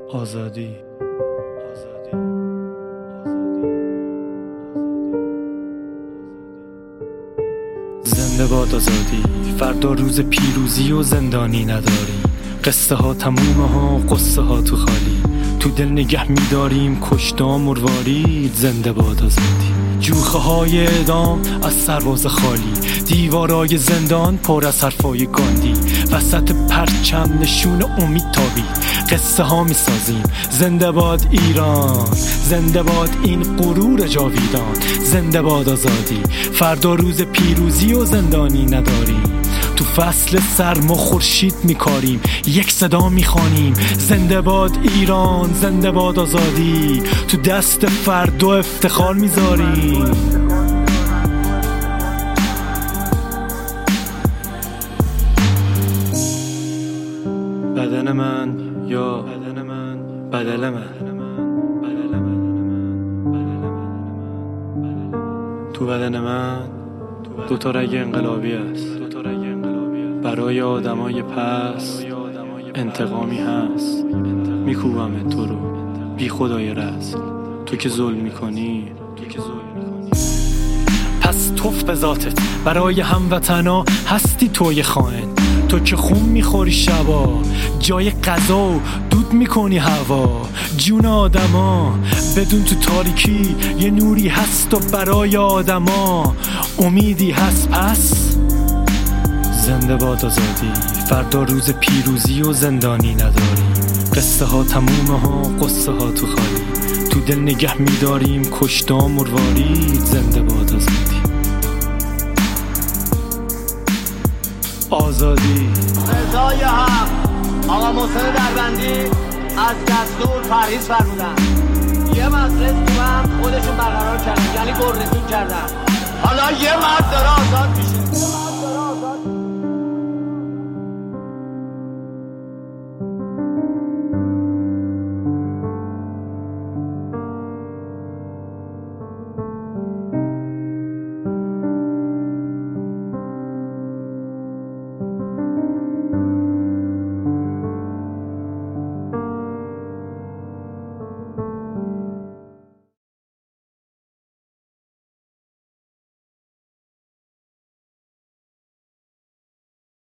آزادی. زنده باد آزادی. فردا روز پیروزی و زندانی نداریم. قصه ها تمومه ها، قصه ها تو خالی. تو دل نگه میداریم کشته مروارید. زنده باد آزادی. جوخه های اعدام از سرباز خالی، دیوارای زندان پر از حرفای گاندی. وسط پرچم نشون امید تابی، قصه ها می سازیم. زنده باد ایران، زنده باد این غرور جاویدان. زنده باد آزادی. فردا روز پیروزی و زندانی نداریم. تو فصل سرما خورشید میکاریم، یک صدا میخوانیم. زنده باد ایران، زنده باد آزادی. تو دست فردا افتخار میذاریم. بدن من یا بدل من. تو بدن من دوتا رگ انقلابی است. برای آدمای پس انتقامی هست. میکوبم تو رو بی خدای رزل، تو که ظلم میکنی. پس توف به ذاتت، برای هموطنا هستی توی خائن. تو که خون میخوری شبا، جای غذا و دود میکنی هوا. جون آدما بدون تو تاریکی یه نوری هست و برای آدما امیدی هست. پس زنده باد آزادی. فردا روز پیروزی و زندانی نداریم. قصه ها تمومه ها، قصه ها تو خالی. تو دل نگه میداریم کشته مروارید. زنده باد آزادی. آزادی. رضای حق آقا محسن دربندی از دستور پرهیز فرمودن. یه مجلس تو هم خودشون برقرار کردن، یعنی گردشون کردن. حالا یه مرد داره آزاد میشه.